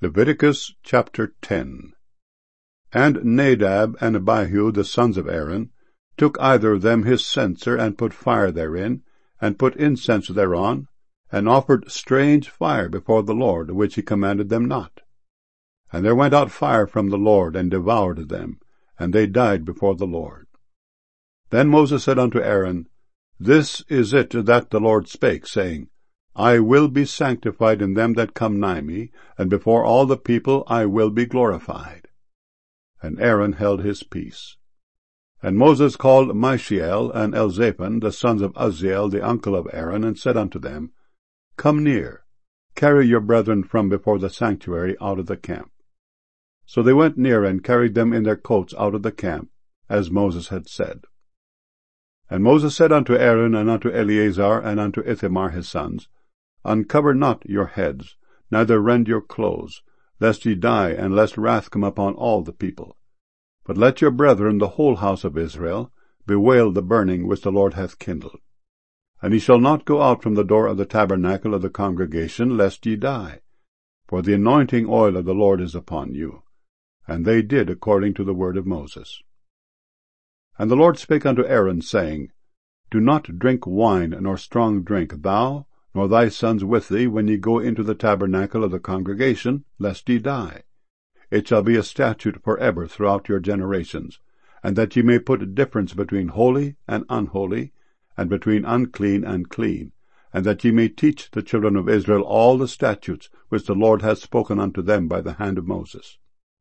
Leviticus chapter 10. And Nadab and Abihu the sons of Aaron took either of them his censer, and put fire therein, and put incense thereon, and offered strange fire before the Lord, which he commanded them not. And there went out fire from the Lord, and devoured them, and they died before the Lord. Then Moses said unto Aaron, This is it that the Lord spake, saying, I will be sanctified in them that come nigh me, and before all the people I will be glorified. And Aaron held his peace. And Moses called Mishael and Elzaphan, the sons of Uzziel, the uncle of Aaron, and said unto them, Come near, carry your brethren from before the sanctuary out of the camp. So they went near, and carried them in their coats out of the camp, as Moses had said. And Moses said unto Aaron, and unto Eleazar, and unto Ithamar his sons, Uncover not your heads, neither rend your clothes, lest ye die, and lest wrath come upon all the people. But let your brethren, the whole house of Israel, bewail the burning which the Lord hath kindled. And ye shall not go out from the door of the tabernacle of the congregation, lest ye die. For the anointing oil of the Lord is upon you. And they did according to the word of Moses. And the Lord spake unto Aaron, saying, Do not drink wine nor strong drink, thou, nor thy sons with thee, when ye go into the tabernacle of the congregation, lest ye die. It shall be a statute forever throughout your generations, and that ye may put difference between holy and unholy, and between unclean and clean, and that ye may teach the children of Israel all the statutes which the Lord hath spoken unto them by the hand of Moses.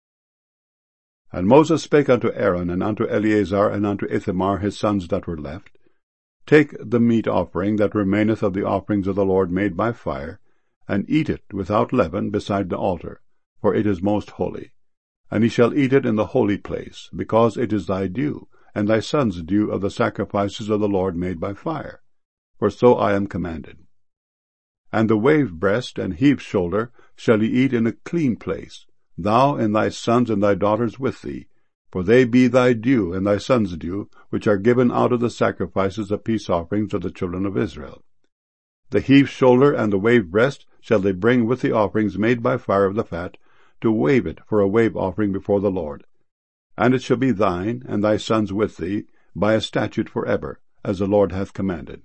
And Moses spake unto Aaron, and unto Eleazar, and unto Ithamar his sons that were left, Take the meat offering that remaineth of the offerings of the Lord made by fire, and eat it without leaven beside the altar, for it is most holy. And ye shall eat it in the holy place, because it is thy due, and thy son's due of the sacrifices of the Lord made by fire. For so I am commanded. And the wave breast and heave shoulder shall ye eat in a clean place, thou and thy sons and thy daughters with thee, for they be thy due and thy sons' due, which are given out of the sacrifices of peace offerings of the children of Israel. The heave shoulder and the wave breast shall they bring with the offerings made by fire of the fat, to wave it for a wave offering before the Lord. And it shall be thine and thy sons with thee, by a statute forever, as the Lord hath commanded.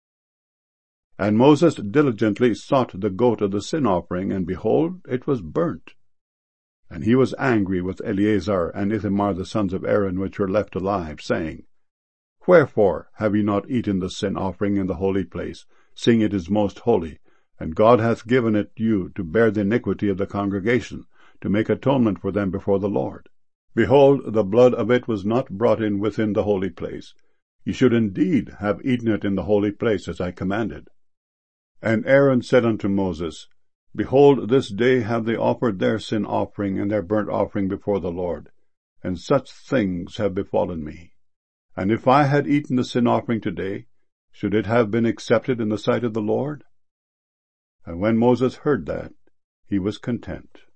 And Moses diligently sought the goat of the sin offering, and behold, it was burnt. And he was angry with Eleazar and Ithamar the sons of Aaron, which were left alive, saying, Wherefore have ye not eaten the sin offering in the holy place, seeing it is most holy, and God hath given it you to bear the iniquity of the congregation, to make atonement for them before the Lord? Behold, the blood of it was not brought in within the holy place. Ye should indeed have eaten it in the holy place, as I commanded. And Aaron said unto Moses, Behold, this day have they offered their sin offering and their burnt offering before the Lord, and such things have befallen me. And if I had eaten the sin offering today, should it have been accepted in the sight of the Lord? And when Moses heard that, he was content.